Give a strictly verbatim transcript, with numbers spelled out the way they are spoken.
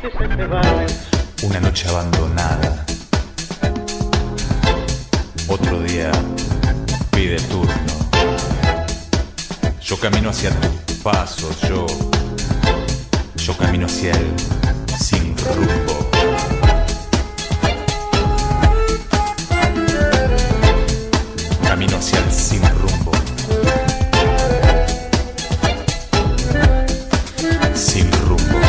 Una noche abandonada. Otro día pide turno. Yo camino hacia tus pasos, yo, yo camino hacia el sin rumbo. Camino hacia el sin rumbo. Sin rumbo.